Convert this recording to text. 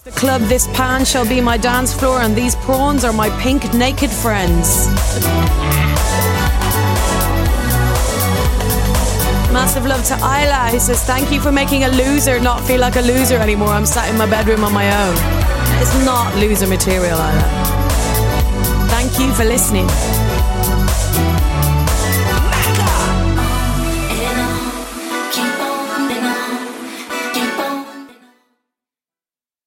The club, this pan shall be my dance floor, and these prawns are my pink naked friends. Massive love to Isla, who says, thank you for making a loser not feel like a loser anymore. I'm sat in my bedroom on my own. It's not loser material, Isla. Thank you for listening.